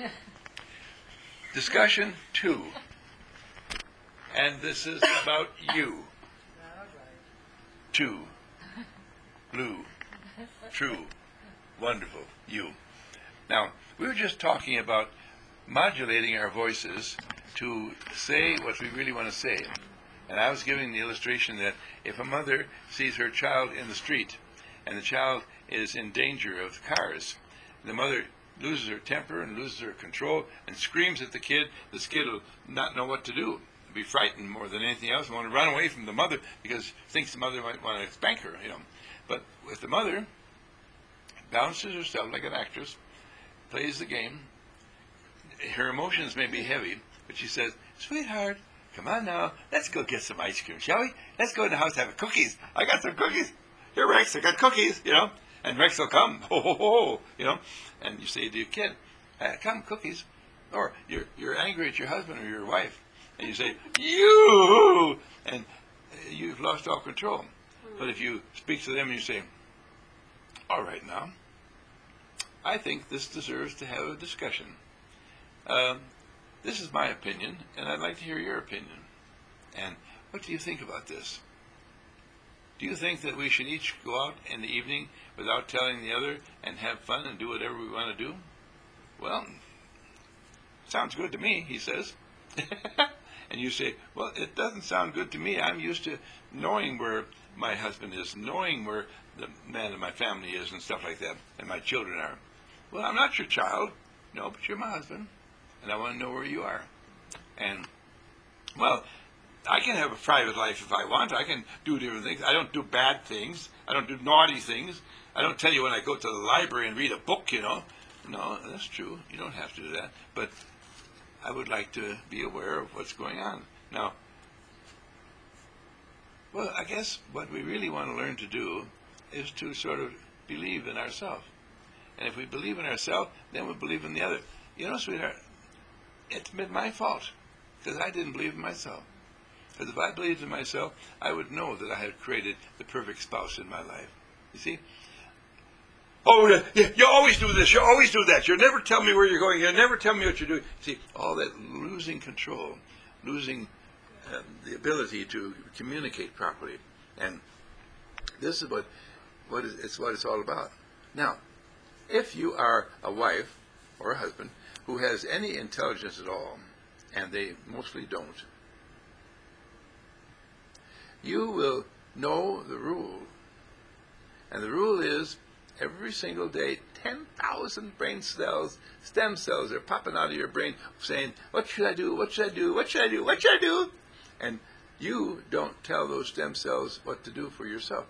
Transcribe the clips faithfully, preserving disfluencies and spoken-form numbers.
Discussion two. And this is about you. Two. Blue. True. Wonderful. You. Now, we were just talking about modulating our voices to say what we really want to say. And I was giving the illustration that if a mother sees her child in the street and the child is in danger of cars, the mother loses her temper and loses her control and screams at the kid. This kid will not know what to do, be frightened more than anything else, and want to run away from the mother because thinks the mother might want to spank her, you know. But if the mother balances herself like an actress, plays the game, her emotions may be heavy, but she says, "Sweetheart, come on now, let's go get some ice cream, shall we? Let's go in the house and have cookies. I got some cookies. Here, Rex, I got cookies," you know. And Rex will come, ho, ho, ho, you know. And you say to your kid, "Hey, come, cookies." Or you're, you're angry at your husband or your wife, and you say, "You," and you've lost all control. But if you speak to them and you say, "All right now, I think this deserves to have a discussion. Um, this is my opinion, and I'd like to hear your opinion. And what do you think about this? Do you think that we should each go out in the evening without telling the other and have fun and do whatever we want to do?" "Well, sounds good to me," he says. And you say, "Well, it doesn't sound good to me. I'm used to knowing where my husband is, knowing where the man of my family is and stuff like that, and my children are." "Well, I'm not your child." "No, but you're my husband, and I want to know where you are." And, well, I can have a private life if I want. I can do different things. I don't do bad things. I don't do naughty things. I don't tell you when I go to the library and read a book, you know. No, that's true. You don't have to do that. But I would like to be aware of what's going on. Now, well, I guess what we really want to learn to do is to sort of believe in ourselves. And if we believe in ourselves, then we believe in the other. You know, sweetheart, it's been my fault because I didn't believe in myself. Because if I believed in myself, I would know that I had created the perfect spouse in my life. You see? "Oh, yeah, yeah, you always do this, you always do that. You never tell me where you're going, you never tell me what you're doing." See, all that losing control, losing um, the ability to communicate properly. And this is what, what is, it's what it's all about. Now, if you are a wife or a husband who has any intelligence at all, and they mostly don't, you will know the rule. And the rule is, every single day, ten thousand brain cells, stem cells are popping out of your brain saying, "What should I do? What should I do? What should I do? What should I do?" And you don't tell those stem cells what to do for yourself.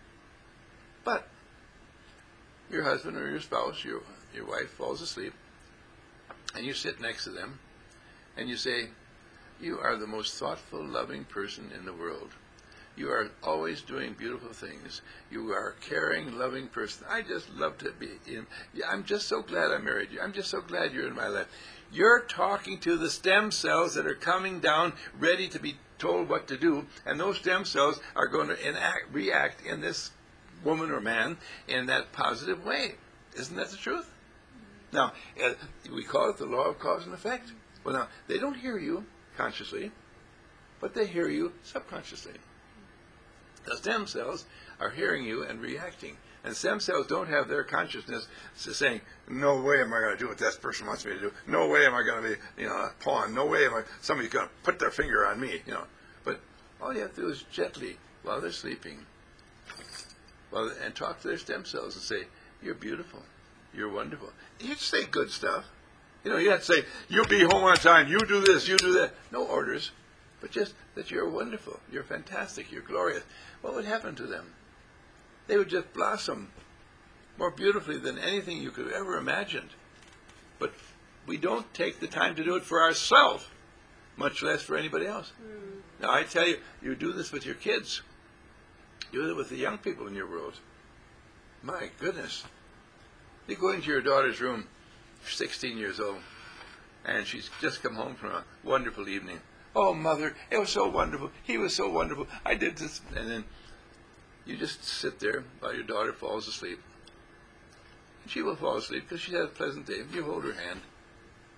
But your husband or your spouse, your, your wife, falls asleep, and you sit next to them, and you say, "You are the most thoughtful, loving person in the world. You are always doing beautiful things. You are a caring, loving person. I just love to be in. I'm just so glad I married you. I'm just so glad you're in my life." You're talking to the stem cells that are coming down, ready to be told what to do, and those stem cells are going to enact, react in this woman or man in that positive way. Isn't that the truth? Now, uh, we call it the law of cause and effect. Well, now, they don't hear you consciously, but they hear you subconsciously. The stem cells are hearing you and reacting. And stem cells don't have their consciousness saying, "No way am I going to do what this person wants me to do. No way am I going to be, you know, a pawn. No way am I, somebody's going to put their finger on me," you know. But all you have to do is gently, while they're sleeping, well, and talk to their stem cells and say, "You're beautiful. You're wonderful." You say good stuff. You know, you have to say, "You be home on time. You do this. You do that." No orders. But just that you're wonderful, you're fantastic, you're glorious. What would happen to them? They would just blossom more beautifully than anything you could have ever imagined. But we don't take the time to do it for ourselves, much less for anybody else. Mm. Now, I tell you, you do this with your kids. Do it with the young people in your world. My goodness. You go into your daughter's room, sixteen years old, and she's just come home from a wonderful evening. "Oh, Mother, it was so wonderful. He was so wonderful. I did this." And then you just sit there while your daughter falls asleep. And she will fall asleep because she had a pleasant day. You hold her hand.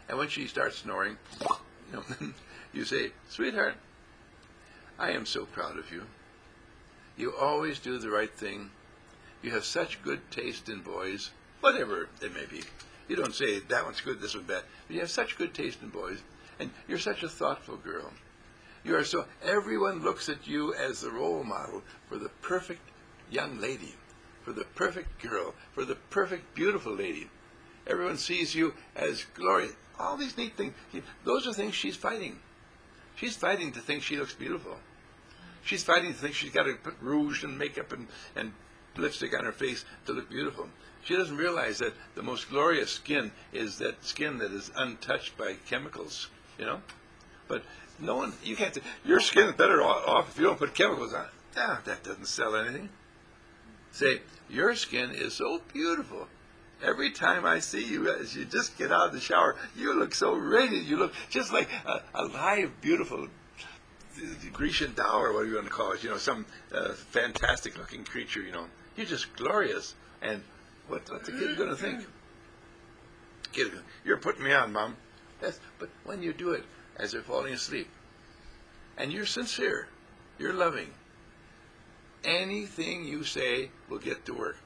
And when she starts snoring, you know, you say, sweetheart, I am so proud of you. You always do the right thing. You have such good taste in boys, whatever it may be. You don't say, that one's good, this one's bad. But you have such good taste in boys, and you're such a thoughtful girl. You are so, everyone looks at you as the role model for the perfect young lady, for the perfect girl, for the perfect beautiful lady. Everyone sees you as glorious. All these neat things. Those are things she's fighting. She's fighting to think she looks beautiful. She's fighting to think she's got to put rouge and makeup and, and lipstick on her face to look beautiful. She doesn't realize that the most glorious skin is that skin that is untouched by chemicals, you know? But no one, you can't say, your skin is better off if you don't put chemicals on it. Ah, that doesn't sell anything. Say, your skin is so beautiful. Every time I see you, as you just get out of the shower, you look so radiant. You look just like a, a live, beautiful Grecian doll, or what do you want to call it? You know, some uh, fantastic-looking creature, you know. You're just glorious. And what, what's the kid going to think? Kid, you're putting me on, Mom. Yes, but when you do it as they're falling asleep, and you're sincere, you're loving, anything you say will get to work.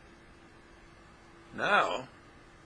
Now,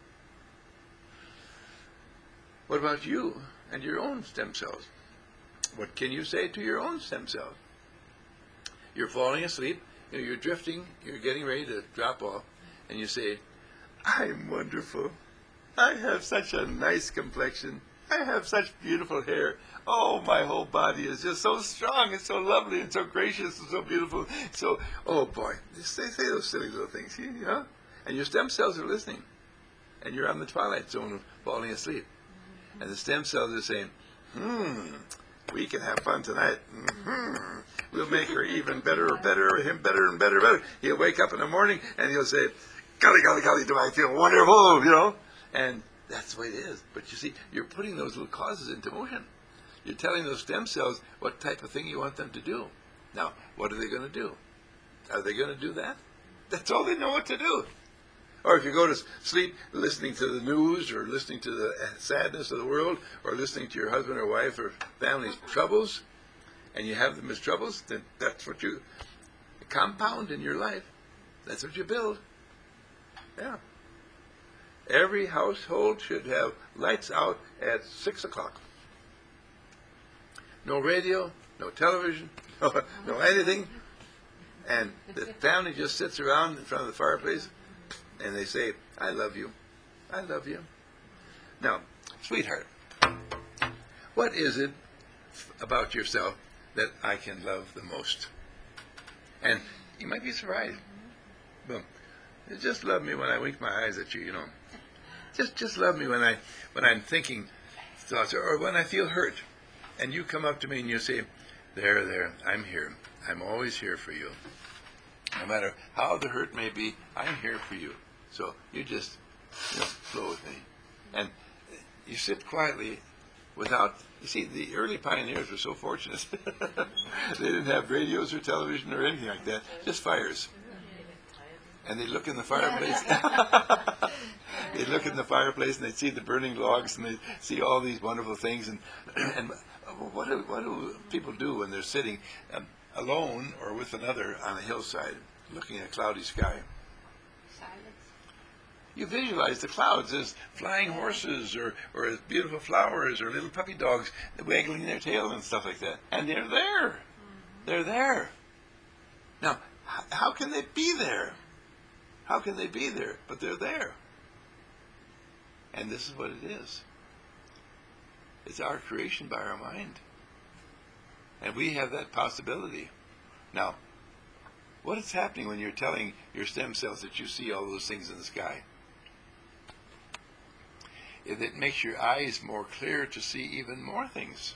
what about you and your own stem cells? What can you say to your own stem cells? You're falling asleep, you know, you're drifting, you're getting ready to drop off, and you say, I'm wonderful. I have such a nice complexion. I have such beautiful hair. Oh, my whole body is just so strong and so lovely and so gracious and so beautiful. So, oh boy, just say, say those silly little things, you know? And your stem cells are listening. And you're on the twilight zone of falling asleep. And the stem cells are saying, hmm, we can have fun tonight. Mm-hmm. We'll make her even better or better, or him better and better, better. He'll wake up in the morning and he'll say, golly, golly, golly, do I feel wonderful, you know? And that's the way it is. But you see, you're putting those little causes into motion. You're telling those stem cells what type of thing you want them to do. Now, what are they going to do? Are they going to do that? That's all they know what to do. Or if you go to sleep listening to the news, or listening to the sadness of the world, or listening to your husband or wife or family's troubles, and you have them as troubles, then that's what you compound in your life. That's what you build. Yeah. Every household should have lights out at six o'clock. No radio, no television, no, no anything. And the family just sits around in front of the fireplace, and they say, I love you. I love you. Now, sweetheart, what is it about yourself that I can love the most? And you might be surprised. Well, just love me when I wink my eyes at you, you know. Just just love me when, I, when I'm thinking thoughts, or, or when I feel hurt. And you come up to me and you say, there, there, I'm here. I'm always here for you. No matter how the hurt may be, I'm here for you. So you just, you know, flow with me. And you sit quietly without, you see, the early pioneers were so fortunate. They didn't have radios or television or anything like that, just fires. And they look in the fireplace. They look in the fireplace and they see the burning logs and they see all these wonderful things. And, and what, do, what do people do when they're sitting um, alone or with another on a hillside looking at a cloudy sky? You visualize the clouds as flying horses, or, or as beautiful flowers, or little puppy dogs waggling their tail and stuff like that. And they're there. They're there. Now, h- how can they be there? How can they be there? But they're there. And this is what it is. It's our creation by our mind. And we have that possibility. Now, what is happening when you're telling your stem cells that you see all those things in the sky? It makes your eyes more clear to see even more things.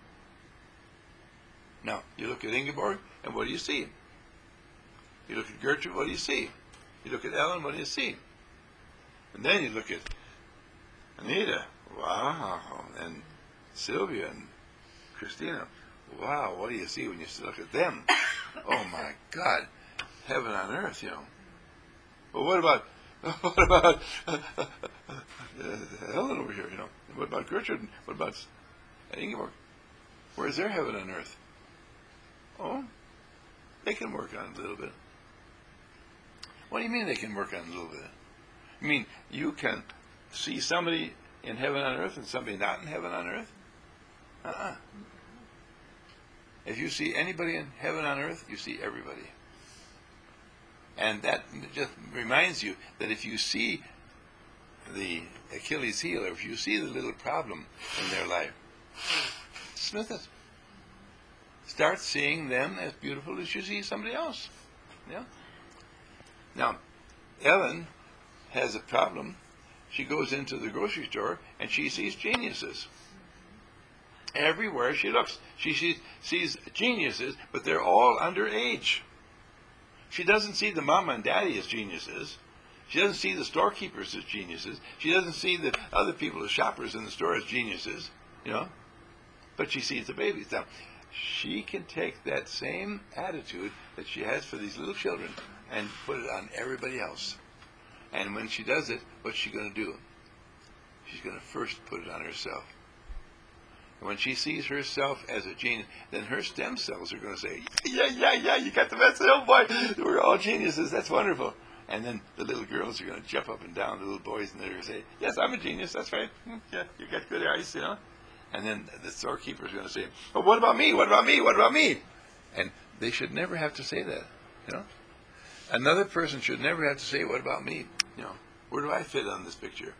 Now, you look at Ingeborg, and what do you see? You look at Gertrude, what do you see? You look at Ellen, what do you see? And then you look at Anita, wow, and Sylvia and Christina, wow, what do you see when you look at them? Oh my God, heaven on earth, you know. But what about What about uh, uh, uh, Helen over here, you know? What about Gertrude? What about Ingeborg? Where's their heaven on earth? Oh, they can work on it a little bit. What do you mean they can work on it a little bit? I mean, you can see somebody in heaven on earth and somebody not in heaven on earth? Uh-uh. If you see anybody in heaven on earth, you see everybody. And that just reminds you that if you see the Achilles heel, or if you see the little problem in their life, smooth it. Start seeing them as beautiful as you see somebody else. Yeah. Now, Ellen has a problem. She goes into the grocery store and she sees geniuses. Everywhere she looks, she sees, sees geniuses, but they're all underage. She doesn't see the mama and daddy as geniuses. She doesn't see the storekeepers as geniuses. She doesn't see the other people, the shoppers in the store, as geniuses, you know. But she sees the babies. Now, she can take that same attitude that she has for these little children and put it on everybody else. And when she does it, what's she going to do? She's going to first put it on herself. And when she sees herself as a genius, then her stem cells are going to say, yeah, yeah, yeah, you got the best, oh boy, we're all geniuses, that's wonderful. And then the little girls are going to jump up and down, the little boys, and they're going to say, yes, I'm a genius, that's right, yeah, you got good eyes, you know. And then the storekeeper is going to say, oh, what about me, what about me, what about me? And they should never have to say that, you know. Another person should never have to say, what about me, you know. Where do I fit on this picture?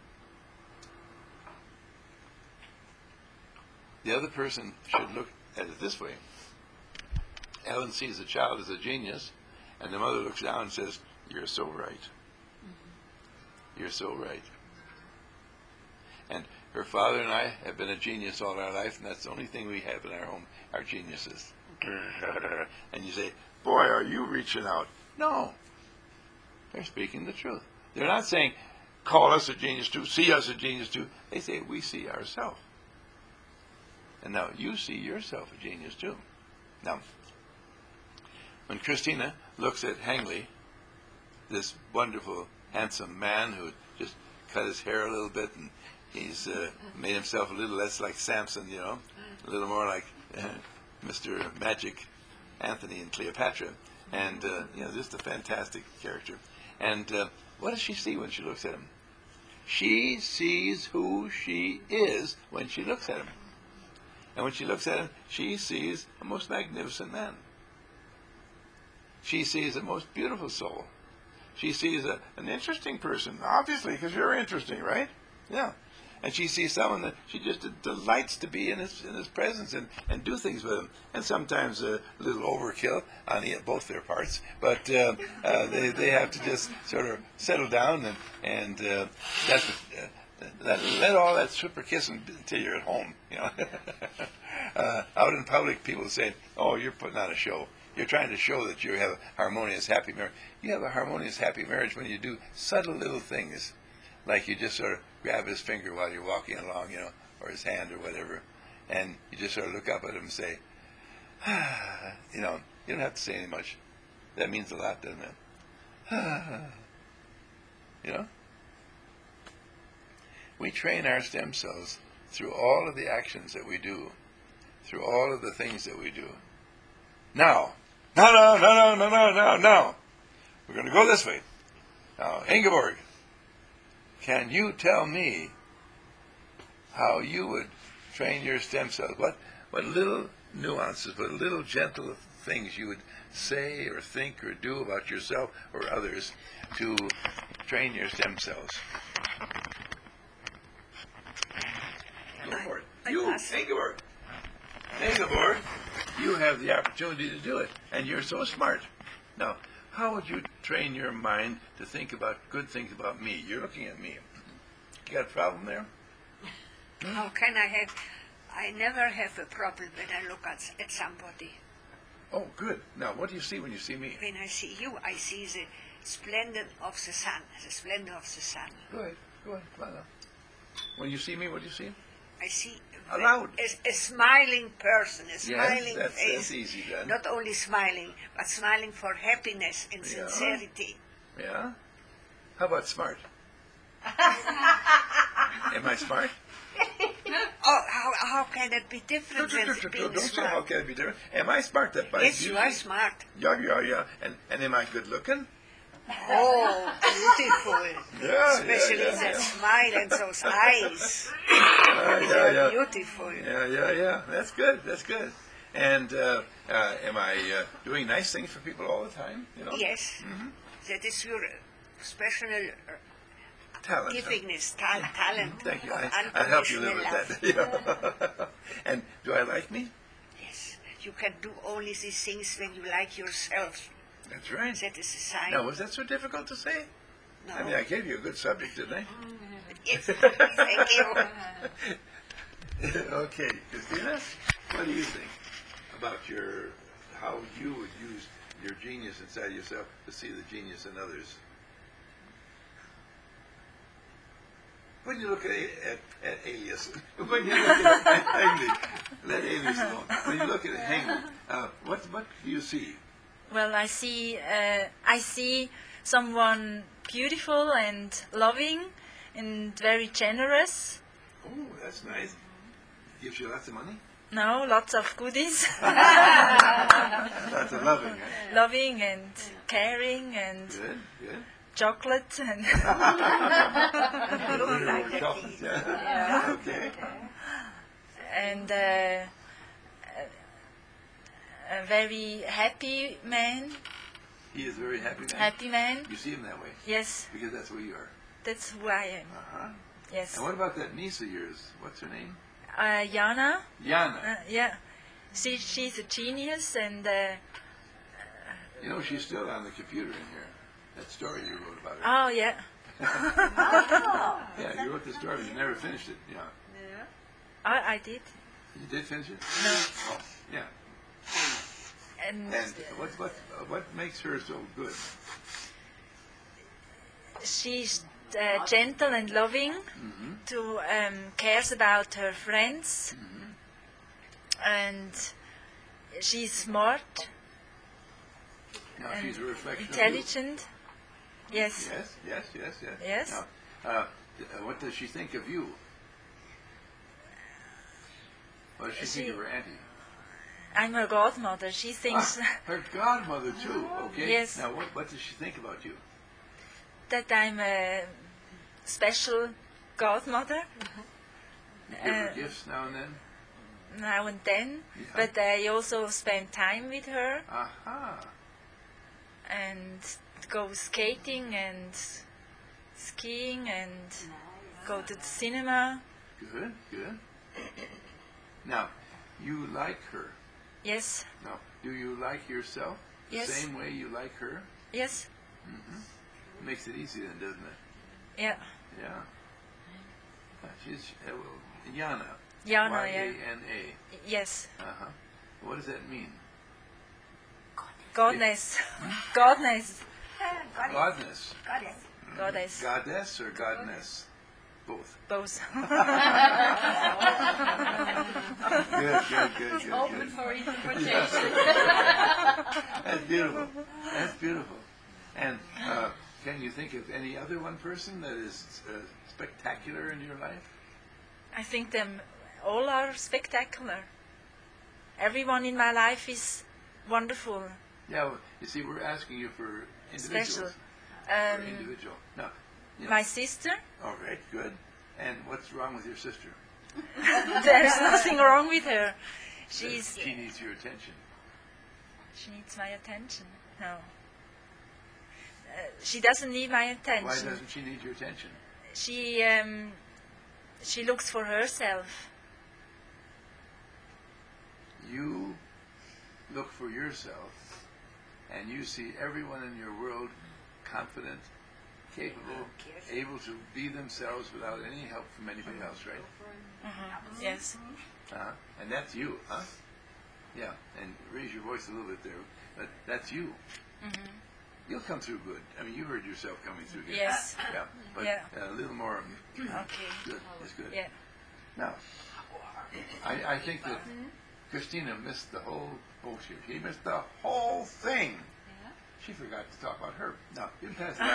The other person should look at it this way. Ellen sees the child as a genius, and the mother looks down and says, you're so right. Mm-hmm. You're so right. And her father and I have been a genius all our life, and that's the only thing we have in our home, our geniuses. And you say, boy, are you reaching out. No. They're speaking the truth. They're not saying, call us a genius too, see us a genius too. They say, we see ourselves. And now you see yourself a genius too. Now, when Christina looks at Hangley, this wonderful, handsome man who just cut his hair a little bit and he's uh, made himself a little less like Samson, you know, a little more like uh, Mister Magic Anthony and Cleopatra, and uh, you know, just a fantastic character. And uh, what does she see when she looks at him? She sees who she is when she looks at him. And when she looks at him, she sees a most magnificent man. She sees a most beautiful soul. She sees a, an interesting person, obviously, because you're interesting, right? Yeah. And she sees someone that she just delights to be in his in his presence and, and do things with him. And sometimes a little overkill on the, both their parts, but uh, uh, they they have to just sort of settle down and and uh, that's. Uh, Let, let all that super kissing until you're at home, you know. uh, out in public, people say, "Oh, you're putting on a show. You're trying to show that you have a harmonious, happy marriage." You have a harmonious, happy marriage when you do subtle little things, like you just sort of grab his finger while you're walking along, you know, or his hand or whatever, and you just sort of look up at him and say, ah, you know, you don't have to say any much. That means a lot, doesn't it? Ah, you know. We train our stem cells through all of the actions that we do, through all of the things that we do. Now, no, no, no, no, no, no, no, no. We're going to go this way. Now, Ingeborg, can you tell me how you would train your stem cells? What, what little nuances, what little gentle things you would say or think or do about yourself or others to train your stem cells? Go for it. You, Ingeborg. Ingeborg, you have the opportunity to do it, and you're so smart. Now, how would you train your mind to think about good things about me? You're looking at me. You got a problem there? How can I have... I never have a problem when I look at, at somebody. Oh, good. Now, what do you see when you see me? When I see you, I see the splendor of the sun, the splendor of the sun. Go ahead. Go ahead. Come on now. When you see me, what do you see? I see a, a, a smiling person, a smiling yes, that's, face. That's easy then. Not only smiling, but smiling for happiness and sincerity. Yeah. Yeah. How about smart? Am I smart? Oh, how, how can it be different than being Don't say how smart? can it be different. Am I smart? That by Yes, you beauty? are smart. Yeah, yeah, yeah. And, and am I good looking? Oh, beautiful. Yeah, Especially yeah, yeah, that yeah. smile and those eyes. Uh, They yeah, are yeah. beautiful. Yeah, yeah, yeah. That's good. That's good. And uh, uh, am I uh, doing nice things for people all the time? You know, Yes, that is your special uh, talent. huh? givingness, ta- talent. Thank you. of I, I'll help you live unconditional with love. that. Yeah. And do I like me? Yes, you can do only these things when you like yourself. That's right. That is a sign. Now, was that so difficult to say? No. I mean, I gave you a good subject, didn't I? Yes, thank you. Okay, Christina, what do you think about your how you would use your genius inside yourself to see the genius in others? When you look at at, at Alias, when you look at, at Haley, let Alias alone. When you look at Haley, uh, what what do you see? Well, I see, uh, I see someone beautiful and loving and very generous. Oh, that's nice. Gives you lots of money. No, lots of goodies. Lots of loving. Right? Loving and caring and Good, good. chocolate and Chocolate, yeah. Okay. and uh, a very happy man. He is a very happy man. Happy man. You see him that way Yes, because that's who you are. that's who I am. Uh-huh. Yes. And what about that niece of yours? What's her name? Uh, Jana. Yana. Uh, yeah. She she's a genius and. Uh, You know, she's still on the computer in here. That story you wrote about her. oh yeah. Yeah, you wrote the story, but you never finished it. Yeah. I, I did. You did finish it? No. Oh, yeah. And And what what uh, what makes her so good? she's uh, gentle and loving. Mm-hmm. To um, cares about her friends. And she's smart Now and she's a reflection intelligent. of Yes. you. Yes, yes, yes, yes. Yes. Now, uh, uh, what does she think of you? What does she, She- think of her auntie? I'm her godmother. She thinks Ah, her godmother too. Okay. Yes. Now, what what does she think about you? that I'm a special godmother You give her Uh, gifts now and then. now and then, Yeah. but I also spend time with her Aha. and go skating and skiing and go to the cinema. Good, good. Now, you like her. Yes, Now, do you like yourself the Yes. same way you like her? yes, It makes it easy then, doesn't it? yeah, Yeah. Uh, She's uh, well, Yana. Jana, Y A yeah, N A. yes, Uh-huh. What does that mean? godness, godness, Godness. goddess, Goddess or godness? Both. both. Good, good, good, good. Open good. for interpretation. That's beautiful. That's beautiful. And uh, can you think of any other one person that is uh, spectacular in your life? I think them all are spectacular. Everyone in my life is wonderful, Yeah, well, you see, we're asking you for individuals. special. For Um, individual. Now, you know, my sister, all right, good. And what's wrong with your sister? there's nothing wrong with her. She's She needs your attention. she needs my attention. No, uh, she doesn't need my Why attention. doesn't she need your attention? She um, she looks for herself. You look for yourself, and you see everyone in your world confident, capable, able to be themselves without any help from anybody else, right? Mhm. Yes, Uh-huh. And that's you, huh? Yeah, and raise your voice a little bit there. But that's you. You'll come through good. I mean, you heard yourself coming through good. Yes. Yeah, but Yeah. a little more okay, good is good. yeah. Now, I, I think that Christina missed the whole bullshit. He missed the whole thing. She forgot to talk about her. No, you pass it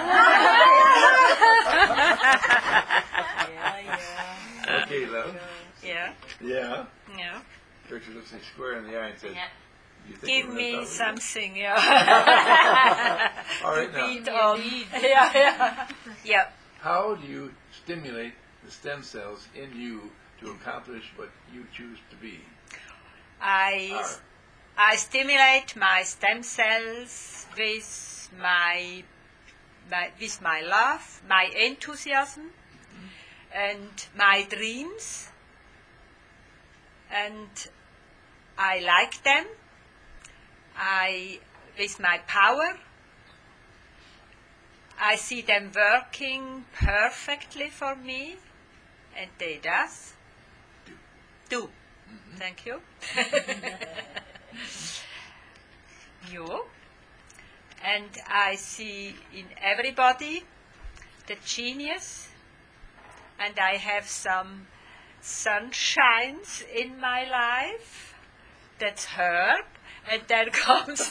Yeah, yeah. on. Okay, love. Yeah, Yeah. yeah. Gertrude looks me square in the eye and says, you think Give we're me gonna talk something, yeah. about it? All right, now, Beat on. Yeah, yeah. Yeah. how do you stimulate the stem cells in you to accomplish what you choose to be? I, Are. I stimulate my stem cells with my, my with my love, my enthusiasm, and my dreams, and I like them. I, with my power, I see them working perfectly for me, and they does. Do. Thank you. You. And I see in everybody the genius, and I have some sunshines in my life. That's Herb, and then comes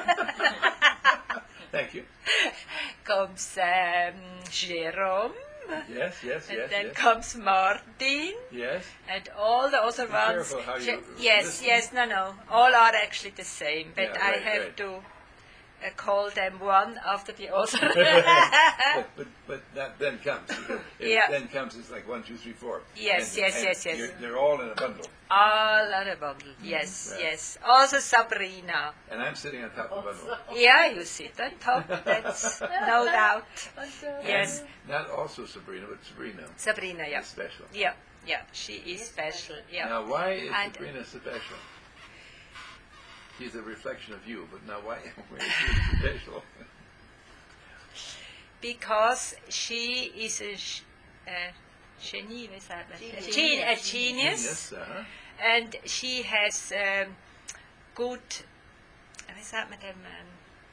Thank you. comes um, Jerome, Yes, yes, and yes, then yes. comes Martin, Yes. and all the other Be ones. careful how you Je- yes, listen. yes, no, no. All are actually the same, but Yeah, I right, have right. to uh, call them one after the other. but, but but that then comes. It Yeah. then comes. It's like one, two, three, four. Yes, And- yes, and yes, yes. you're- They're all in a bundle, All on a bundle. Yes, Right. yes. Also Sabrina. and I'm sitting on top of the bundle. Yeah, you sit on top. That's no doubt. Yes, And not also Sabrina, but Sabrina Sabrina. Yeah, is special. yeah, yeah. She is special. Yeah. Now, why is And- Sabrina special? She's a reflection of you, but now why, why is she special? Because she is a sh- uh, genie, wie sagt man? Genius. Gen- a genius, Yes, uh-huh. and she has um, good, wie sagt man dem? Um,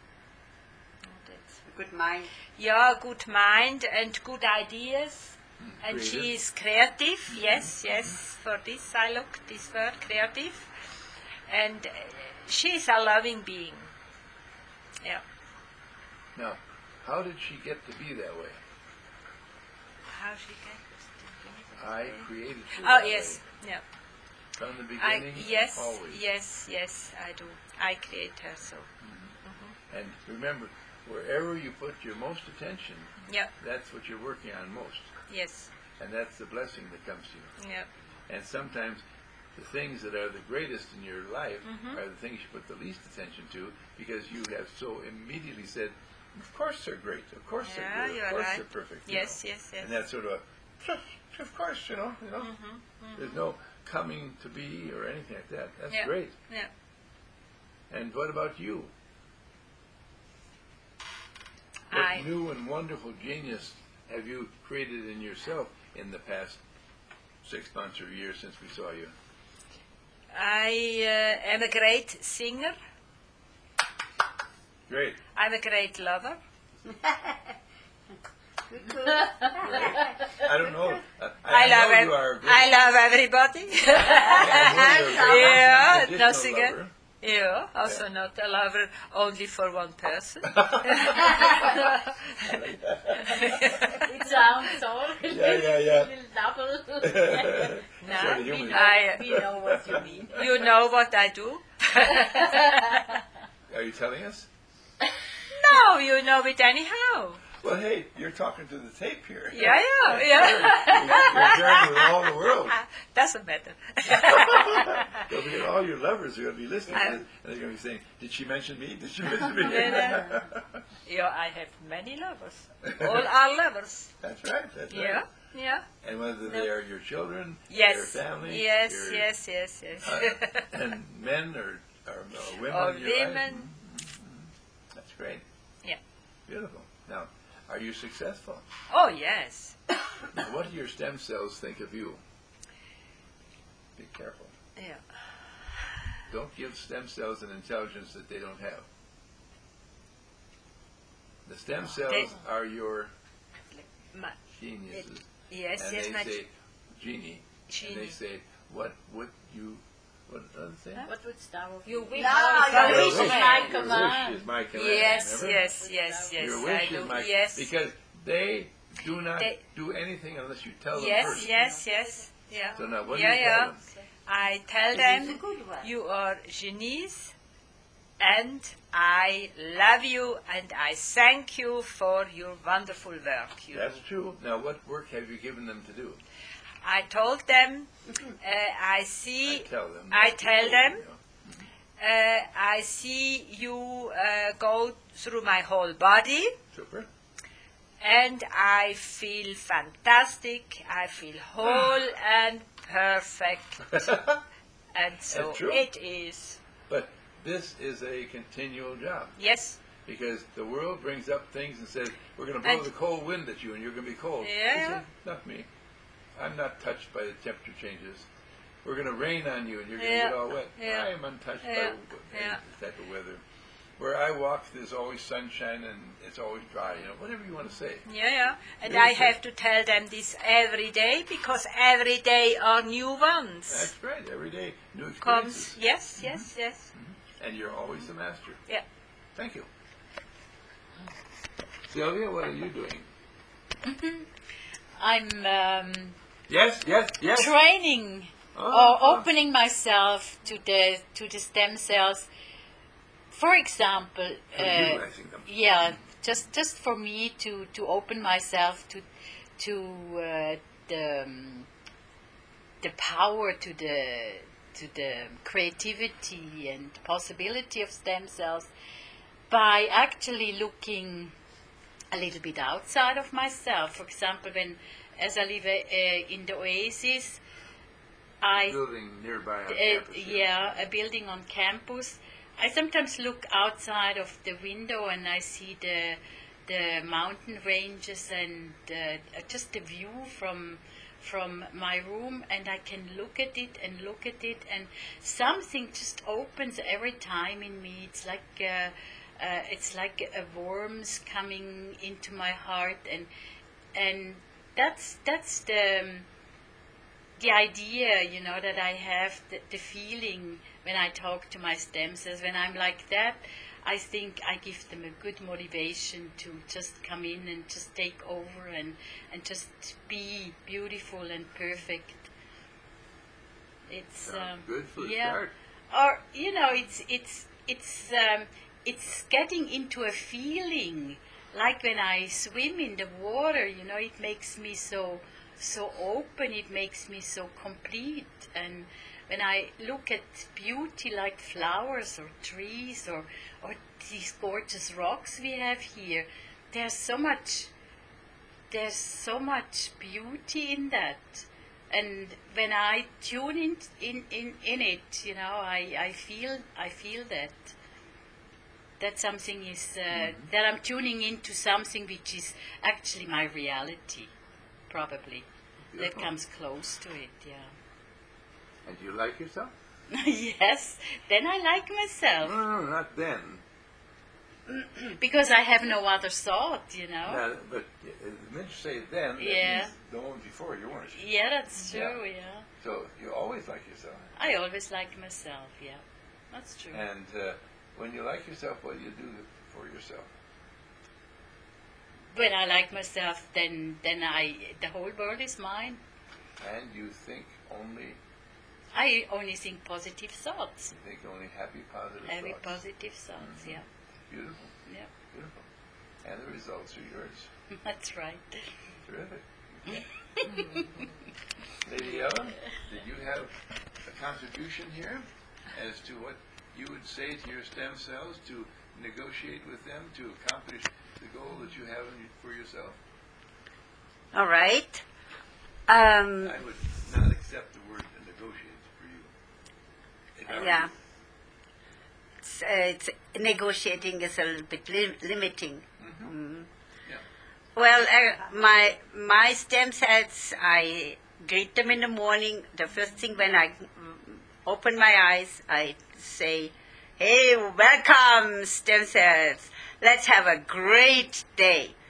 Good mind. yeah, good mind and good ideas, and creative. she is creative. Yes, yes. For this I look this word creative, and uh, she is a loving being. Yeah. Now, how did she get to be that way? How she gets to be I that way? created her Oh that yes, way. yeah. From the I beginning, yes, always. yes, yes. I do. I create her so. And remember, wherever you put your most attention, Yeah. that's what you're working on most. Yes. And that's the blessing that comes to you. Yeah. And sometimes the things that are the greatest in your life Mm-hmm. are the things you put the least attention to because you have so immediately said, of course they're great, of course Yeah, they're good, you're of course right. they're perfect. you Yes, know. yes, yes. And that's sort of a, of course, you know, you know. Mm-hmm. There's no coming to be or anything like that. That's Yeah. great. Yeah. And what about you? What I new and wonderful genius have you created in yourself in the past six months or a year since we saw you? I uh, am a great singer. Great. I'm a great lover. I don't know. Uh, I, I, love know ev- you are a great. I love everybody. I know you're a great Yeah, traditional nothing else. lover. Yeah, also not a lover only for one person. It sounds all Yeah, yeah, yeah. double. No, Sort of human. I, We know what you mean. you know what I do? Are you telling us? No, you know it anyhow. Well, hey, you're talking to the tape here. Yeah, yeah, yeah. You're sharing with all the world. Doesn't matter. Don't forget, all your lovers are going to be listening to I- this, and they're going to be saying, "Did she mention me? Did she mention me?" Yeah, Yeah, I have many lovers. All are lovers. That's right. That's Yeah, right. yeah. And whether they are your children, Yes. your family, Yes, your, yes, yes, yes. uh, and men or, or, or women. Or in your life. women. Mhm. That's great. Yeah. Beautiful. Now, are you successful? Oh, yes. Now, what do your stem cells think of you? Be careful. Yeah. Don't give stem cells an intelligence that they don't have. The stem cells are your My, geniuses. yes, and yes, they my say, genie, and they genie. say, what would you What does it say? What would Star Wars? You wish. No, Your your wish wish is is my my Your command. wish is my command. Yes, remember? yes, yes, yes. Your I wish do. is my Yes, because they do not They- do anything unless you tell them yes, first. yes, yes. Yeah. So now, what yeah, do you yeah. tell them? I tell It them is a good one. you are genies, and I love you, and I thank you for your wonderful work. You That's do. true. Now, what work have you given them to do? I told them. Uh, I I see. tell them. I not tell you them. know. Uh, I see you uh, go through my whole body, Super. and I feel fantastic. I feel whole and perfect, and so That's true. it is. But this is a continual job Yes. because the world brings up things and says, we're going to blow And- the cold wind at you and you're going to be cold. Yeah. You say, not me. I'm not touched by the temperature changes. We're going to rain on you and you're going to Yeah. get all wet. Yeah. I am untouched Yeah. by Yeah. this type of weather. Where I walk, there's always sunshine and it's always dry. You know, whatever you want to say. Yeah, yeah. And Very I good. have to tell them this every day because every day are new ones. That's right. Every day, new Comes. experiences. Yes, yes, yes. And you're always the master. Yeah. Thank you. Sylvia, what are you doing? I'm um, Yes, yes, yes. training Oh, or oh. opening myself to the to the stem cells. For example, For uh, utilizing them. yeah, just just for me to to open myself to to uh, the um, the power, to the to the creativity and possibility of stem cells by actually looking a little bit outside of myself. For example, when as I live uh, in the Oasis, I Building nearby on uh, campus. yeah, a building on campus. I sometimes look outside of the window and I see the the mountain ranges and uh, just the view from from my room, and I can look at it and look at it, and something just opens every time in me. It's like uh, uh, it's like a worms coming into my heart, and and that's that's the um, the idea, you know, that I have, the, the feeling when I talk to my stem cells, when I'm like that, I think I give them a good motivation to just come in and just take over and, and just be beautiful and perfect. It's Sounds um, good for a yeah, start. or you know, it's it's it's um, it's getting into a feeling like when I swim in the water. You know, it makes me so so open. It makes me so complete. And when I look at beauty like flowers or trees or or these gorgeous rocks we have here, there's so much there's so much beauty in that. And when I tune in in, in, in it, you know, I, I feel I feel that that something is uh, Mhm. that I'm tuning into something which is actually my reality, probably. That Beautiful. comes close to it, yeah. And do you like yourself? Yes, then I like No, myself no, no, not then. because I have no other thought, you know. Now, but uh, the minute you say then, that Yeah. means the moment before you weren't. Yeah, that's Yeah. true, yeah. So you always like yourself. I always like myself, yeah. That's true. And uh, when you like yourself, what do you do for yourself? When I like myself, then then I the whole world is mine. And you think only, I only think positive thoughts. you think only happy, positive Every thoughts. positive thoughts, Mhm. yeah. Beautiful, Yeah, beautiful. And the results are yours. that's right. Terrific. Lady Ellen, did you have a contribution here as to what you would say to your stem cells to negotiate with them to accomplish the goal that you have in, for yourself? All right. Um, I would not accept the word negotiate for you. If I were yeah. you. It's, uh, it's negotiating is a little bit li- limiting. Mhm. Mm. Yeah. Well, uh, my my stem cells, I greet them in the morning. The first thing when I mm, open my eyes, I say, "Hey, welcome, stem cells. Let's have a great day."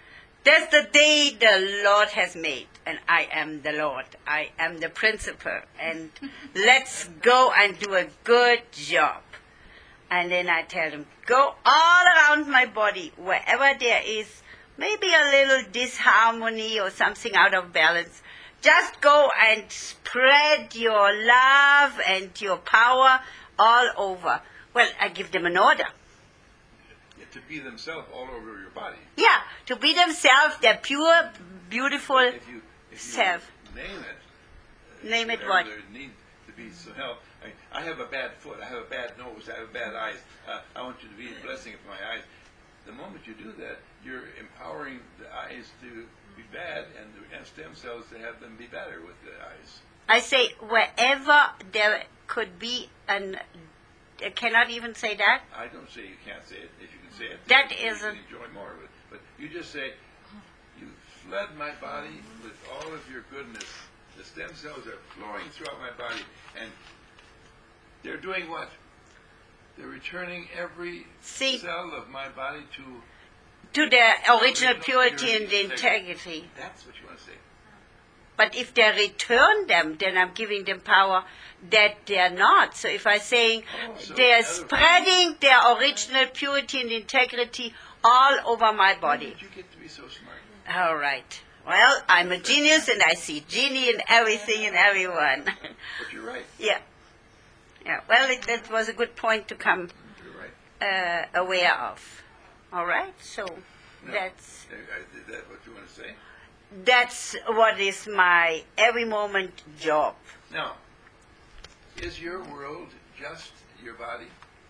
That's the day the Lord has made, and I am the Lord. I am the principal, and let's go and do a good job. And then I tell them, go all around my body, wherever there is maybe a little disharmony or something out of balance. Just go and spread your love and your power all over. Well, I give them an order. To be themselves all over your body. Yeah, to be themselves, their pure, beautiful If you, if you self. name it. uh, Name it whatever what? There need to be some help. I, I have a bad foot. I have a bad nose. I have bad eyes. Uh, I want you to be a blessing of my eyes. The moment you do that, you're empowering the eyes to be bad and the stem cells to have them be better with the eyes. I say wherever there could be an, I cannot even say that. I don't say you can't say it. If you can say it, That you is can a- enjoy more of it. But you just say, you flood my body with all of your goodness. The stem cells are flowing throughout my body, and they're doing what? They're returning every See. cell of my body to. To their original Original purity and purity, integrity. That's what you want to say. But if they return them, then I'm giving them power that they're not. So if I'm saying Oh, so they're other- spreading their original purity and integrity all over my How body. did you get to be so smart? All right. Well, I'm a genius and I see genie in everything and everyone. But you're right. Yeah. Yeah. Well, it, that was a good point to come You're right. uh, aware of. All right. So No. that's I- I- Is that what you want to say? that's what is my every moment job. Now, is your world just your body?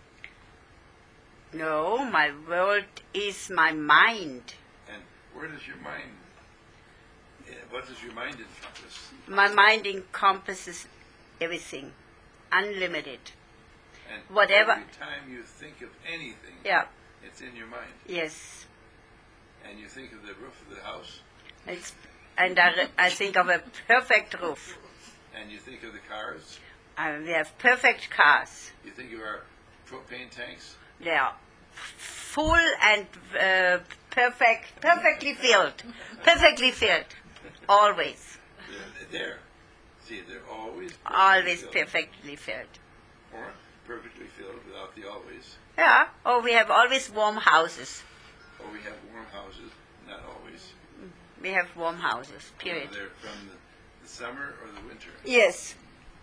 No, my world is my mind. And where does your mind, eh, what does your mind encompass? My mind encompasses everything, unlimited. And Whatever- every time you think of anything, Yeah. it's in your mind. Yes. And you think of the roof of the house, It's, and I, I think of a perfect roof. and you think of the cars, Uh, we have perfect cars. you think of our propane tanks, They are full and uh, perfect, perfectly filled, perfectly filled, always, they're there. See, they're always perfectly always filled. perfectly filled. Or perfectly filled without the always. Yeah. Oh, we have always warm houses. Or we have warm houses, not always. We have warm houses. Whether Period. they're from the, the summer or the winter. Yes.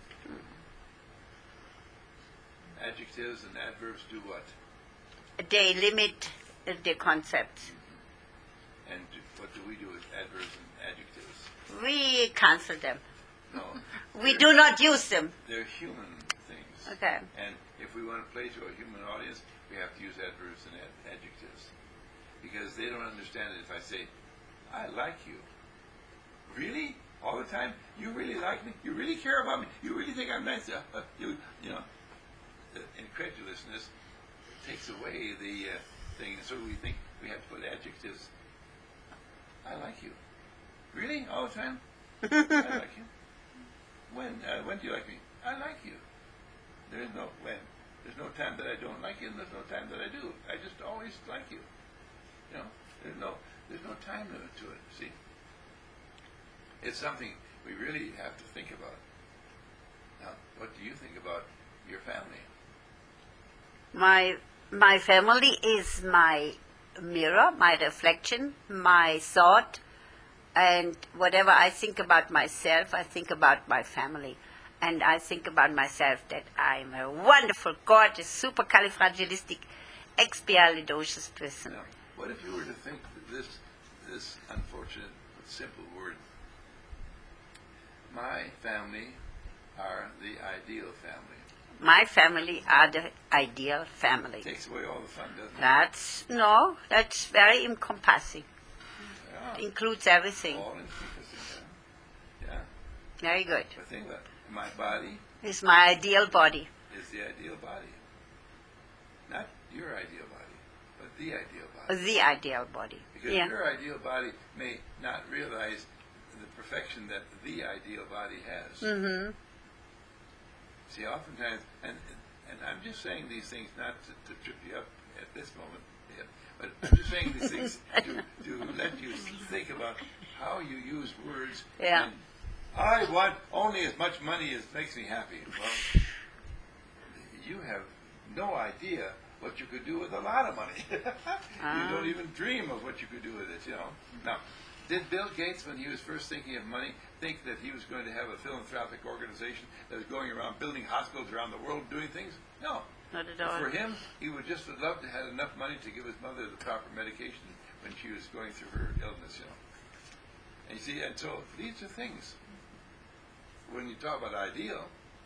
Adjectives and adverbs do what? They limit uh, the concepts. And do, what do we do with adverbs and adjectives? We cancel them. No. We do not use them. They're human things. Okay. And if we want to play to a human audience, we have to use adverbs and ad- adjectives. Because they don't understand it if I say, I like you. Really? All the time? You really like me? You really care about me? You really think I'm nice? Uh, uh, you, you know, the incredulousness takes away the uh, thing. And so we think we have to put adjectives. I like you. Really? All the time? I like you. When? Uh, when do you like me? I like you. There is no when. There's no time that I don't like you, and there's no time that I do. I just always like you. You know, there's no there's no time limit to it. See, it's something we really have to think about. Now, what do you think about your family? My my family is my mirror, my reflection, my thought, and whatever I think about myself, I think about my family. And I think about myself that I'm a wonderful, gorgeous, supercalifragilistic, expialidocious person. Now, what if you were to think that this this unfortunate but simple word, my family are the ideal family, My family are the ideal family. takes away all the fun, doesn't it? That's, no, that's very encompassing. Yeah. Includes everything. All encompassing. Yeah. Yeah. Very good. But think about it. My body It's my ideal body. is the ideal body. Not your ideal body, but the ideal body. The ideal body. Because Yeah. your ideal body may not realize the perfection that the ideal body has. Mm-hmm. See, oftentimes, and and I'm just saying these things not to, to trip you up at this moment, you. But I'm just saying these things to, to let you think about how you use words. Yeah. And I want only as much money as makes me happy. Well, you have no idea what you could do with a lot of money. You don't even dream of what you could do with it, you know. Now, did Bill Gates, when he was first thinking of money, think that he was going to have a philanthropic organization that was going around building hospitals around the world doing things? No. Not at all. For him, he would just would love to have enough money to give his mother the proper medication when she was going through her illness, you know. And you see, and so these are things. When you talk about ideal,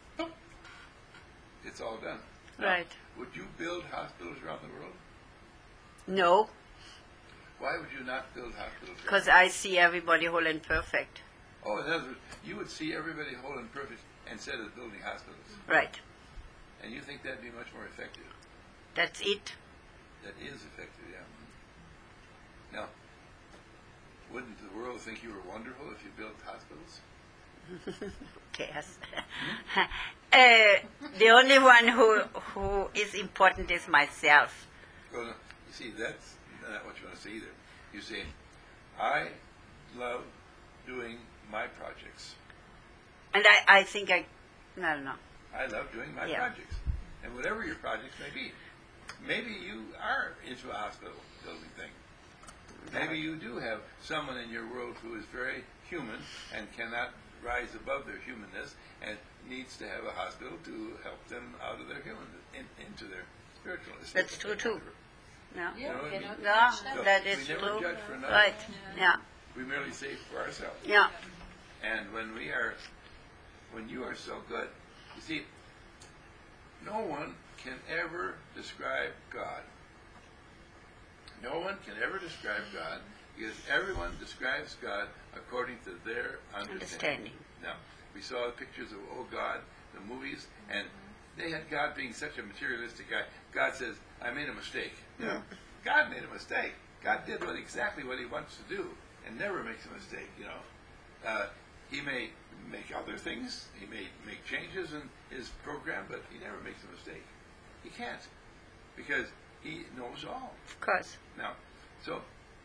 it's all done. Now, Right. would you build hospitals around the world? No, Why would you not build hospitals? around- because I see everybody whole and perfect. Oh, in other words, you would see everybody whole and perfect instead of building hospitals. Right. And you think that'd be much more effective. That's it. That is effective, yeah. Now, wouldn't the world think you were wonderful if you built hospitals? Yes. uh, the only one who who is important is myself. Well, no, you see, that's not what you want to say either. You say, I love doing my projects. And I, I think I, I don't know. I love doing my Yeah. projects. And whatever your projects may be. Maybe you are into a hospital building thing. Maybe you do have someone in your world who is very human and cannot rise above their humanness and needs to have a hospital to help them out of their humanness, in, into their spiritualness. That's true too. Yeah. You know what I mean? Yeah, So that we is never true. judge for another. Right. Yeah. We merely say for ourselves. Yeah. And when we are, when you are so good, you see, no one can ever describe God. No one can ever describe God because everyone describes God according to their understanding. Understanding. Now, we saw the pictures of Oh God, the movies, and they had God being such a materialistic guy. God says, I made a mistake. You know, God made a mistake. God did what, exactly what he wants to do and never makes a mistake, you know. Uh, he may make other things, he may make changes in his program, but he never makes a mistake. He can't, because he knows all. Of course. Now, so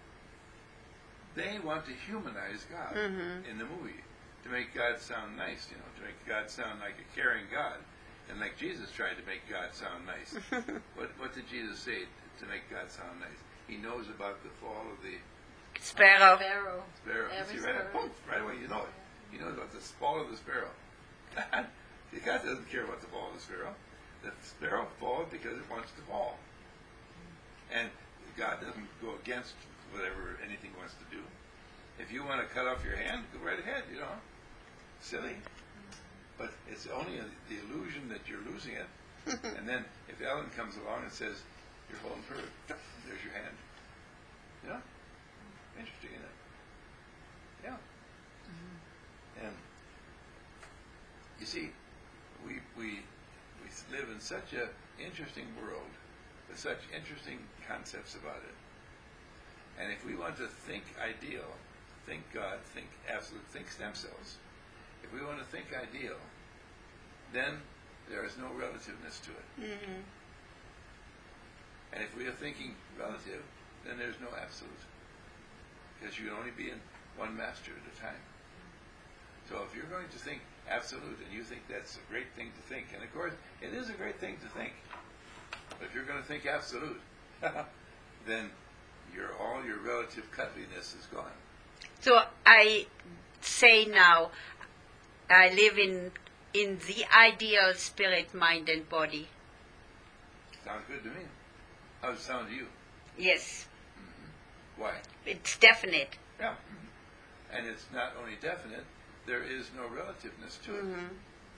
they want to humanize God in the movie to make God sound nice, you know, to make God sound like a caring God, and like Jesus tried to make God sound nice. what what did Jesus say to make God sound nice? He knows about the fall of the Sparrow. Sparrow. sparrow. You Every see, right, sparrow. boom, right away you know it. He knows about the fall of the sparrow. God, God doesn't care about the fall of the sparrow. The sparrow falls because it wants to fall. And God doesn't go against whatever anything wants to do. If you want to cut off your hand, go right ahead, you know. Silly. But it's only a, the illusion that you're losing it. And then if Ellen comes along and says, you're holding her, there's your hand. You know? Interesting, isn't it? Yeah. And you see, we, we, we live in such an interesting world with such interesting concepts about it. And if we want to think ideal, think God, think absolute, think stem cells, if we want to think ideal, then there is no relativeness to it. Mm-hmm. And if we are thinking relative, then there's no absolute. Because you can only be in one master at a time. So if you're going to think absolute, and you think that's a great thing to think, and of course, it is a great thing to think, but if you're going to think absolute, then your all your relative cuddliness is gone. So I say now, I live in in the ideal spirit, mind, and body. Sounds good to me. How does it sound to you? Yes, Why? it's definite. Yeah. And it's not only definite, there is no relativeness to it. Mm-hmm.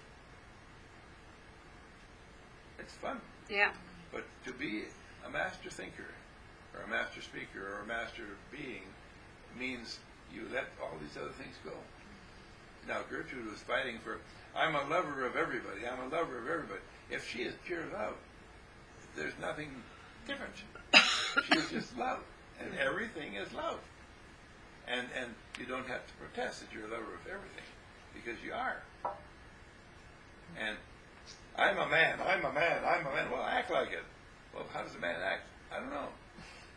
It's fun. Yeah. But to be a master thinker, or a master speaker, or a master being, means you let all these other things go. Now, Gertrude was fighting for, I'm a lover of everybody, I'm a lover of everybody. If she is pure love, there's nothing different. She is just love. And everything is love. And and you don't have to protest that you're a lover of everything, because you are. And I'm a man, I'm a man, I'm a man. Well, act like it. Well, how does a man act? I don't know.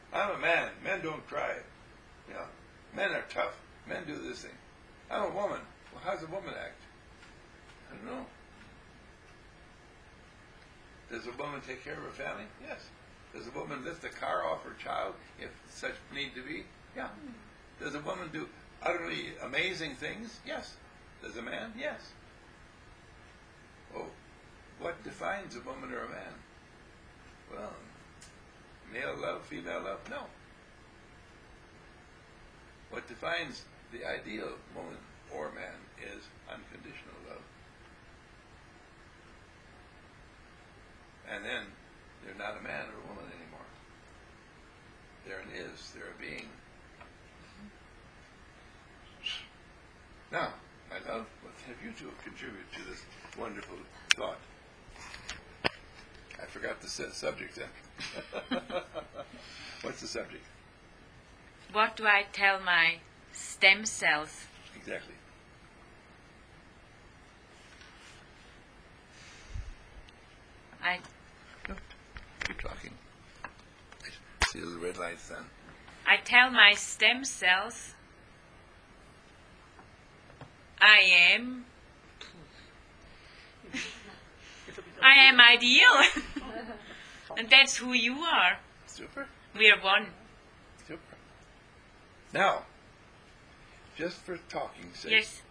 I'm a man. Men don't cry. You know, men are tough. Men do this thing. I'm a woman. Well, how does a woman act? I don't know. Does a woman take care of her family? Yes. Does a woman lift the car off her child if such need to be? Yeah. Does a woman do utterly amazing things? Yes. Does a man? Yes. Oh, what defines a woman or a man? Well, male love, female love? No. What defines the ideal woman or man is unconditional love. And then they're not a man or a woman anymore. They're an is, they're a being. Now, my love, what have you two contribute to this wonderful thought? I forgot the su- subject then. What's the subject? What do I tell my stem cells? Exactly. I Keep talking. I see the little red lights then. I tell my stem cells I am I am ideal. And that's who you are. Super. We are one. Super. Now, just for talking's sake, Yes.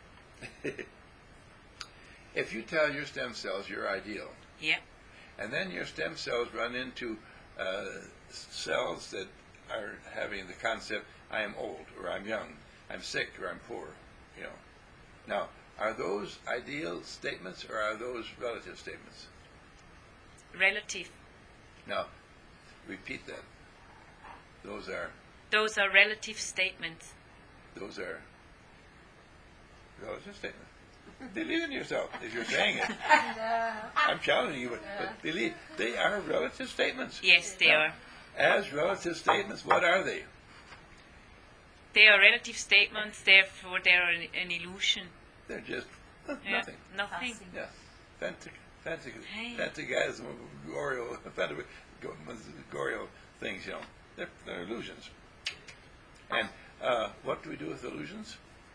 if you tell your stem cells you're ideal, Yeah. and then your stem cells run into uh, cells that are having the concept, I am old, or I'm young, I'm sick, or I'm poor, you know. Now, are those ideal statements, or are those relative statements? Relative. Now, repeat that. Those are, Those are relative statements. those are relative statements. Believe in yourself if you're saying it. I'm challenging you, but, but believe, they are relative statements. Yes, they Now, are. As relative statements, what are they? They are relative statements, therefore they are an, an illusion. They're just uh, Yeah, nothing. Nothing. Yeah. Fantic, fantic, Hey. fantasmagorial, fantasmagorial things, you know. They're, they're illusions. And uh, what do we do with illusions?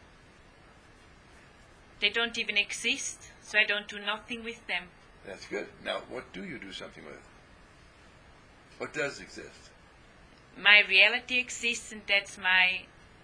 They don't even exist, so I don't do nothing with them. That's good. Now, what do you do something with? What does exist? My reality exists, and that's my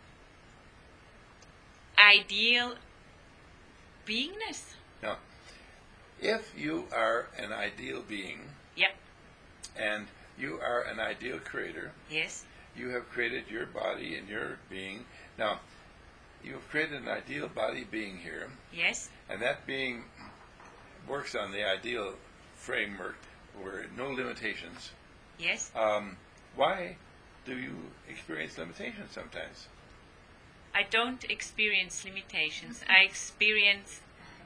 ideal beingness. Now, if you are an ideal being, Yep. and you are an ideal creator, Yes. you have created your body and your being. Now, you have created an ideal body being here, Yes. and that being works on the ideal framework where no limitations. Yes. Um, why do you experience limitations sometimes? I don't experience limitations. I experience.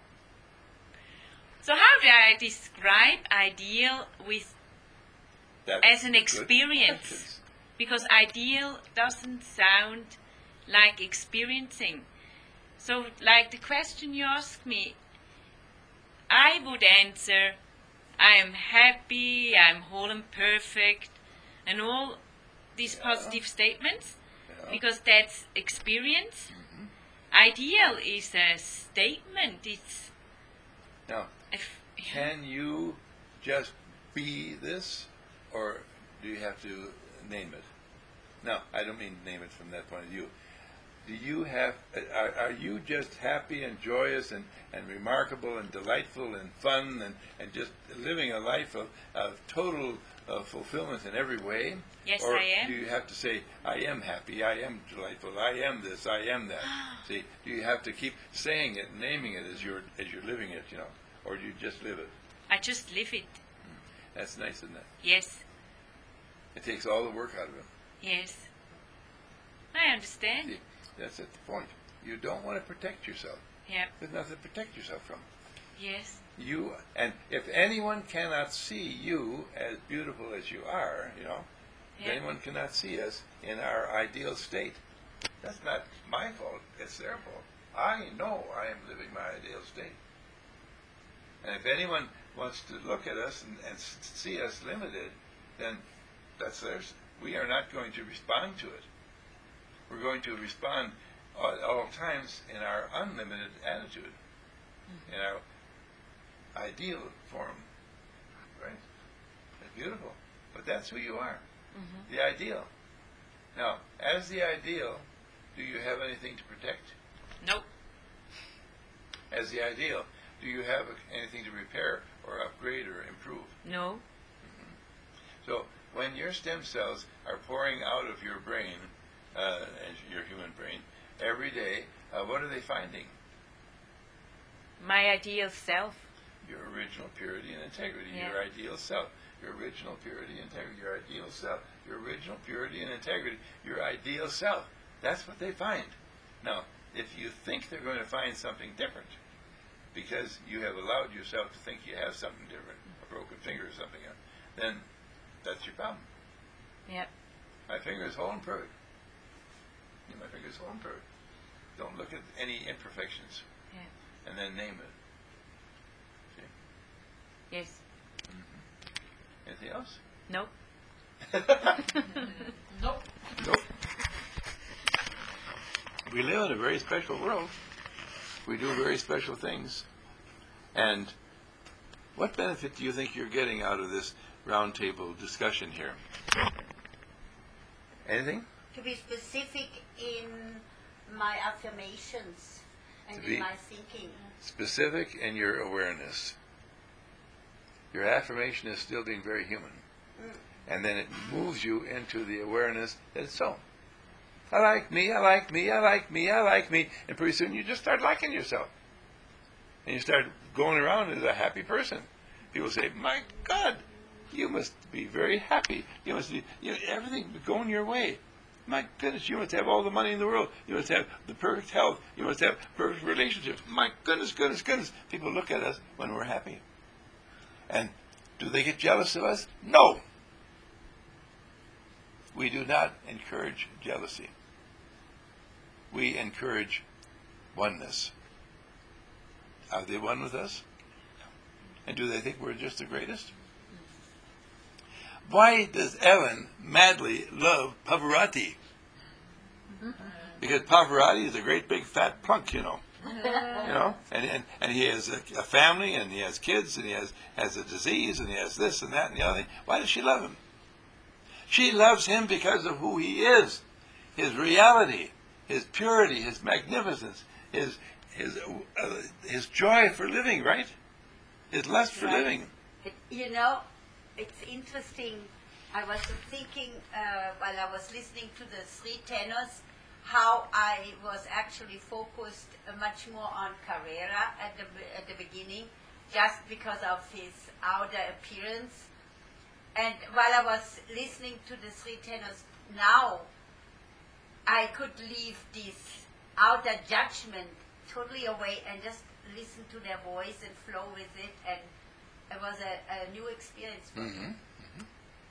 So how do I describe ideal with That's as an good experience? questions. Because ideal doesn't sound like experiencing. So, like the question you asked me, I would answer, I am happy, I'm whole and perfect, and all these Yeah. positive statements, Yeah. because that's experience. Mhm. Ideal is a statement. It's Now, if, can you just be this, or do you have to name it? No, I don't mean name it from that point of view. Do you have, are, are you just happy and joyous and, and remarkable and delightful and fun and, and just living a life of, of total uh, fulfillment in every way? Yes, or I am. do you have to say, I am happy, I am delightful, I am this, I am that? See, do you have to keep saying it, naming it as you're, as you're living it, you know? Or do you just live it? I just live it. That's nice, isn't it? Yes, It takes all the work out of it. yes. I understand. See, that's at the point. You don't want to protect yourself. Yeah, There's nothing to protect yourself from. yes. You, and if anyone cannot see you as beautiful as you are, you know, if Yeah. anyone cannot see us in our ideal state, that's not my fault, it's their fault. I know I am living my ideal state. And if anyone wants to look at us and, and s- see us limited, then that's theirs. we are not going to respond to it. We're going to respond at all times in our unlimited attitude, in our ideal form, right? That's beautiful. But that's who you are, Mm-hmm. the ideal. Now, as the ideal, do you have anything to protect? Nope. As the ideal, do you have anything to repair or upgrade or improve? No. So when your stem cells are pouring out of your brain, uh, your human brain, every day, uh, what are they finding? My ideal self. Your original purity and integrity, Yeah. your ideal self. Your original purity and integrity, your ideal self. Your original purity and integrity, your ideal self. That's what they find. Now, if you think they're going to find something different, because you have allowed yourself to think you have something different, a broken finger or something, then that's your problem. Yep. My finger is whole and perfect. Yeah, my finger is whole and perfect. Don't look at any imperfections Yeah. and then name it. See? Yes. Anything else? Nope. Nope. We live in a very special world. We do very special things. And what benefit do you think you're getting out of this roundtable discussion here? Anything? To be specific in my affirmations and To be- in my thinking. Specific in your awareness. Your affirmation is still being very human. And then it moves you into the awareness that it's so. I like me, I like me, I like me, I like me. And pretty soon you just start liking yourself. And you start going around as a happy person. People say, my God, you must be very happy. You must be, you know, everything going your way. My goodness, you must have all the money in the world. You must have the perfect health. You must have perfect relationships. My goodness, goodness, goodness. People look at us when we're happy. And do they get jealous of us? No. We do not encourage jealousy. We encourage oneness. Are they one with us? And do they think we're just the greatest? Why does Ellen madly love Pavarotti? Because Pavarotti is a great big fat plunk, you know. You know, and, and, and he has a, a family, and he has kids, and he has, has a disease, and he has this and that and the other thing. Why does she love him? She loves him because of who he is, his reality, his purity, his magnificence, his his uh, his joy for living, right? His lust for Right. living. It, you know, it's interesting. I was thinking uh, while I was listening to the three tenors, how I was actually focused uh, much more on Carrera at the at the beginning, just because of his outer appearance. And while I was listening to the three tenors now, I could leave this outer judgment totally away and just listen to their voice and flow with it, and it was a, a new experience for me. Mm-hmm. Mm-hmm.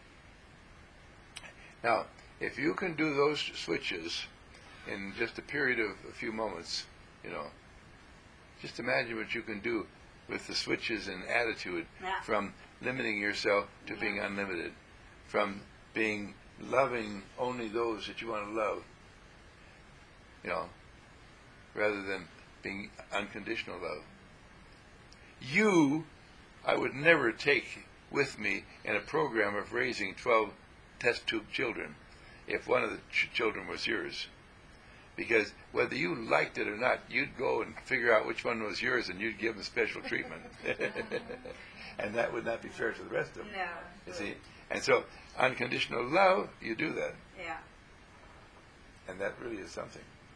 Now, if you can do those switches in just a period of a few moments, you know, just imagine what you can do with the switches in attitude Yeah. from limiting yourself to being unlimited, from being loving only those that you want to love, you know, rather than being unconditional love. You, I would never take with me in a program of raising twelve test tube children if one of the ch- children was yours. Because whether you liked it or not, you'd go and figure out which one was yours and you'd give them special treatment. And that would not be fair to the rest of them. No. You see? And so, unconditional love, you do that. Yeah. And that really is something.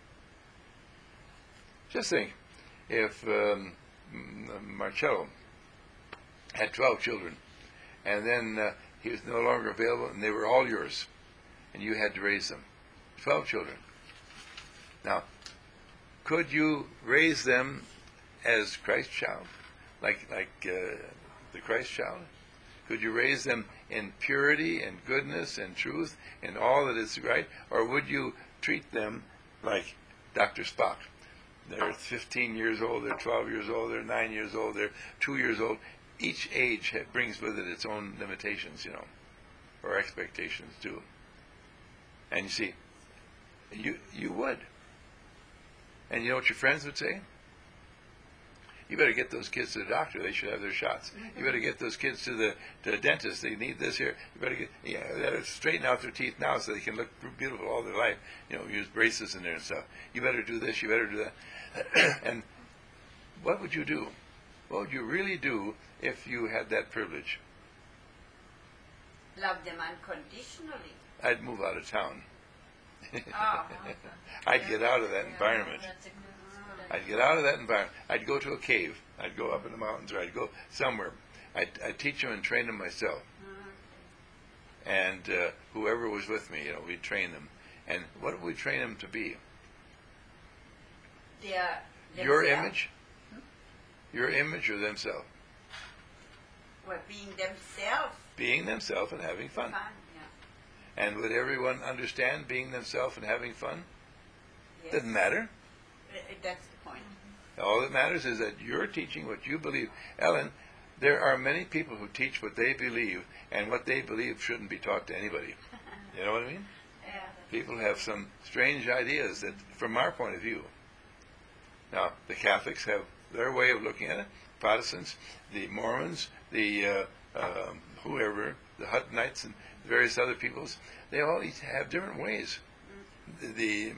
Just think, if um, M- Marcello had twelve children, and then uh, he was no longer available, and they were all yours, and you had to raise them. twelve children. Now, could you raise them as Christ's child, like like uh, the Christ child? Could you raise them in purity and goodness and truth and all that is right, or would you treat them like Doctor Spock? They're fifteen years old, they're twelve years old, they're nine years old, they're two years old. Each age ha- brings with it its own limitations, you know, or expectations too. And you see, you you would. And you know what your friends would say? You better get those kids to the doctor. They should have their shots. You better get those kids to the to the dentist. They need this here. You better get yeah. They better straighten out their teeth now so they can look beautiful all their life. You know, use braces in there and stuff. You better do this. You better do that. And what would you do? What would you really do if you had that privilege? Love them unconditionally. I'd move out of town. Oh. I'd get out of that environment. That's a good- I'd get out of that environment. I'd go to a cave. I'd go up in the mountains, or I'd go somewhere. I'd, I'd teach them and train them myself. And uh, whoever was with me, you know, we'd train them. And what would we train them to be? They are Your themselves. image? Your image or themselves? Well, being themselves. Being themselves and having fun. Fun, yeah. And would everyone understand being themselves and having fun? Yes. Doesn't matter. Uh, That's the point. All that matters is that you're teaching what you believe. Ellen, there are many people who teach what they believe, and what they believe shouldn't be taught to anybody. You know what I mean? Yeah. People have some strange ideas that, from our point of view. Now, the Catholics have their way of looking at it. Protestants, the Mormons, the uh, um whoever, the Huttonites, and various other peoples, they all each have different ways. The, the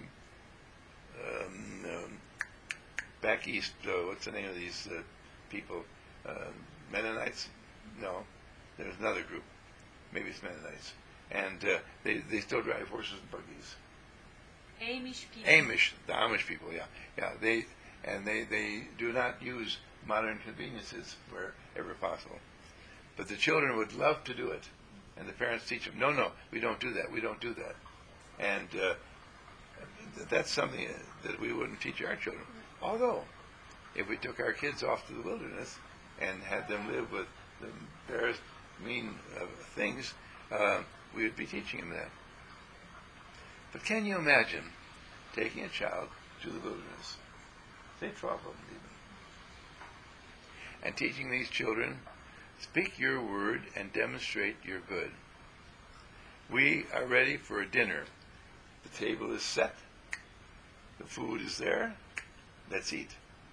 um, um, back east, uh, what's the name of these uh, people? Uh, Mennonites? No, there's another group. Maybe it's Mennonites. And uh, they, they still drive horses and buggies. Amish people. Amish, the Amish people, yeah, yeah. They and they, they do not use modern conveniences wherever possible. But the children would love to do it, and the parents teach them, no, no, we don't do that, we don't do that. And uh, th- that's something that we wouldn't teach our children. Although, if we took our kids off to the wilderness and had them live with the barest mean of things, uh, we would be teaching them that. But can you imagine taking a child to the wilderness, say twelve of them even, and teaching these children, speak your word and demonstrate your good. We are ready for a dinner. The table is set. The food is there. Let's eat.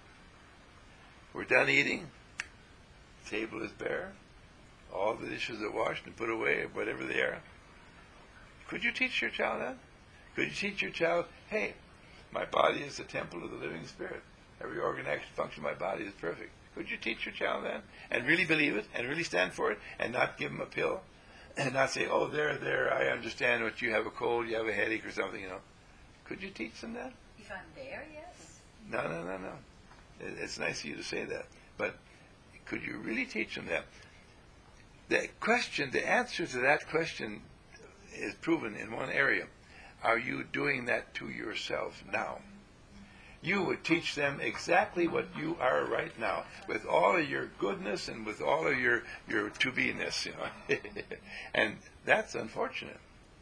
We're done eating. The table is bare. All the dishes are washed and put away, whatever they are. Could you teach your child that? Could you teach your child, hey, my body is the temple of the living Spirit. Every organ, action, function of my body is perfect. Could you teach your child that? And really believe it, and really stand for it, and not give them a pill, and not say, oh, there, there, I understand what you have a cold, you have a headache or something, you know. Could you teach them that? If I'm there, yes. No, no, no, no. It, it's nice of you to say that. But could you really teach them that? The question, the answer to that question is proven in one area. Are you doing that to yourself now? You would teach them exactly what you are right now, with all of your goodness and with all of your, your to-be-ness, you know. And that's unfortunate.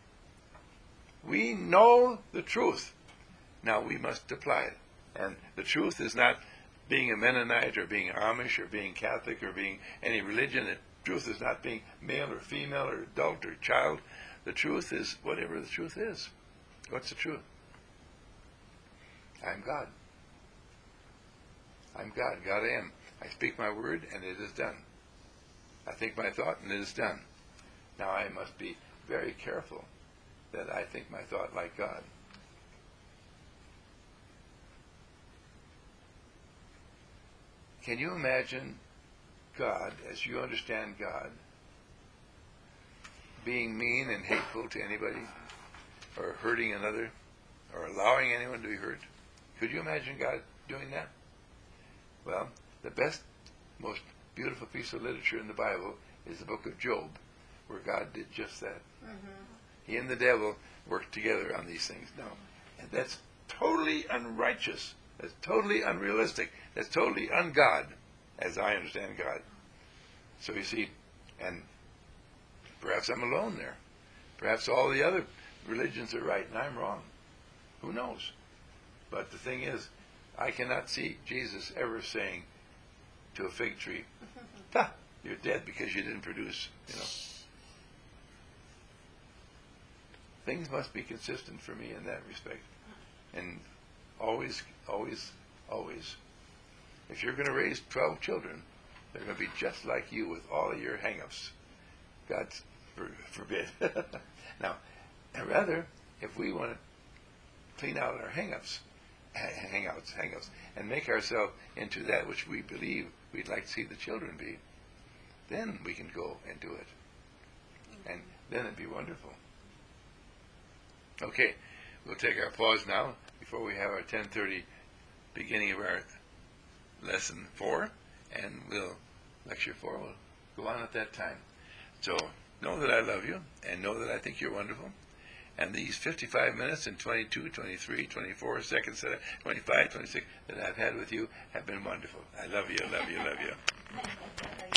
We know the truth. Now we must apply it. And the truth is not being a Mennonite or being Amish or being Catholic or being any religion. The truth is not being male or female or adult or child. The truth is whatever the truth is. What's the truth? I'm God. I'm God. God I am. I speak my word and it is done. I think my thought and it is done. Now I must be very careful that I think my thought like God. Can you imagine God, as you understand God, being mean and hateful to anybody, or hurting another, or allowing anyone to be hurt? Could you imagine God doing that? Well, the best, most beautiful piece of literature in the Bible is the book of Job, where God did just that. Mm-hmm. He and the devil worked together on these things. No, and that's totally unrighteous. That's totally unrealistic. That's totally un-God, as I understand God. So you see, and perhaps I'm alone there. Perhaps all the other religions are right and I'm wrong. Who knows? But the thing is, I cannot see Jesus ever saying to a fig tree, "Ha, you're dead because you didn't produce," you know. things must be consistent for me in that respect. And always, always, always. If you're going to raise twelve children, they're going to be just like you with all of your hang-ups. God forbid. Now, and rather, if we want to clean out our hang-ups, hang-outs, hang-ups, and make ourselves into that which we believe we'd like to see the children be, then we can go and do it. And then it'd be wonderful. Okay, we'll take our pause now before we have our ten thirty beginning of our lesson four, and we'll, lecture four will go on at that time. So, know that I love you, and know that I think you're wonderful. And these fifty-five minutes and twenty-two, twenty-three, twenty-four seconds, uh, twenty-five, twenty-six that I've had with you have been wonderful. I love you, love you, love you.